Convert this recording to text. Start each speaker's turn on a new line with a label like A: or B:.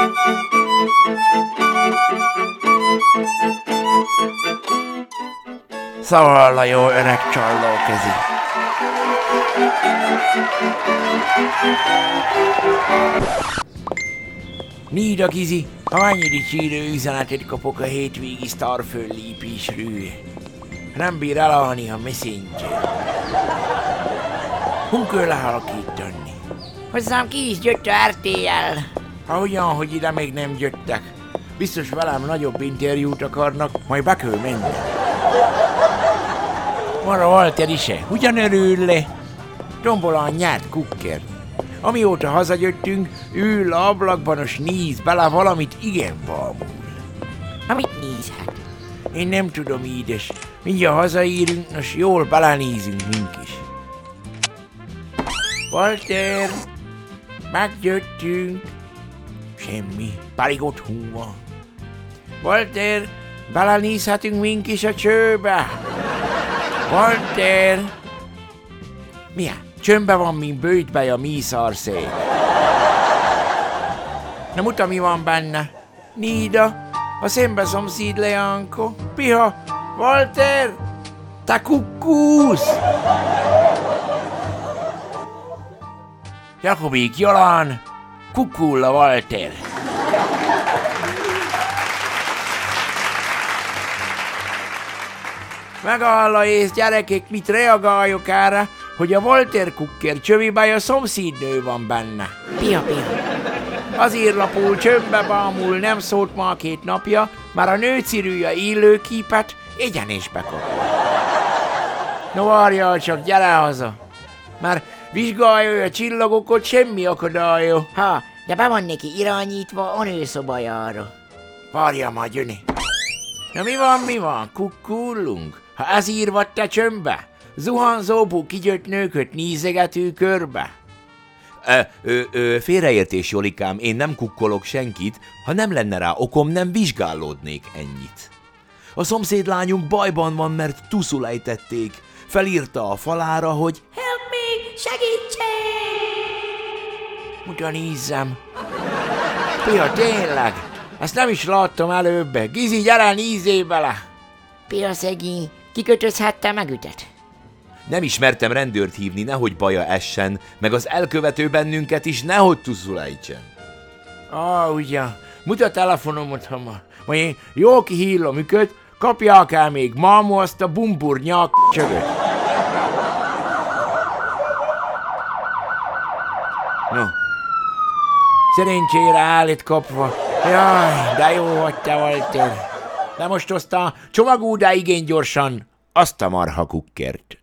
A: Szóval a jó öreg csallókezi. Nída Gizi, annyi dicsérő üzenetet kapok a hétvégi sztárföllépésről. Nem bír elalni a messenger. Hon kell lehalkítani?
B: Hozzám ki is jött a RTL.
A: Ahogyan, hogy ide még nem jöttek. Biztos velem nagyobb interjút akarnak, majd be kell menni. Arra Walter is ugyan örül le. Tombol a nyárt kukkert. Amióta hazajöttünk, ül a ablakban, és néz bele valamit igen bámul.
B: Amit nézhet?
A: Én nem tudom, édes. Mindjárt hazaérünk, nos jól belenézünk mink is. Walter, megjöttünk. Semmi, pedig otthon van. Walter, belenézhetünk mink is a csőbe. Walter! Milyen? Csömbbe van, mint bőjtbe a mi szarszék. Na muta, mi van benne? Nída, a szembe szomszéd Leánko, Piha, Walter, te kukkúsz! Jakobék Jolán, kukkulla Walter. Megáll ész, gyerekek, mit reagáljak erre, hogy a Walter Kukker csövében a szomszédnő van benne.
B: Pia.
A: Azért lapul csömbbe bámul, nem szólt ma 2 napja, már a nőcirűje élőképet egyenesbe kapja. No várjál csak, gyere haza, mert vizsgálja a csillagokat, semmi akadálya.
B: Ha, de be van neki irányítva a nőszobajára.
A: Várja majd jönni. Na mi van, kukkullunk? Ha ez írvad te csömbbe? Zuhanzóbú kigyött nőköt nézegető körbe?
C: Félreértés, Jolikám, én nem kukkolok senkit, ha nem lenne rá okom, nem vizsgálódnék ennyit. A szomszédlányunk bajban van, mert tuszul ejtették. Felírta a falára, hogy
B: Help me, segítség!
A: Muta nézzem. Pia, tényleg? Ezt nem is láttam előbb. Gizi, gyere, nézzél bele!
B: Pia szegény, kikötözhette megütet.
C: nem ismertem rendőrt hívni, nehogy baja essen, meg az elkövető bennünket is nehogy tuszul ejtsen.
A: Ugye, mutat telefonomot, ha majd én jól kihílom üköt, kapják el még mámu azt a bumbur nyak csögöt. No, szerencsére áll itt kapva. Jaj, de jó vagy te, Walter. De most azt a csomagúdá igen gyorsan azt a marha kukkert.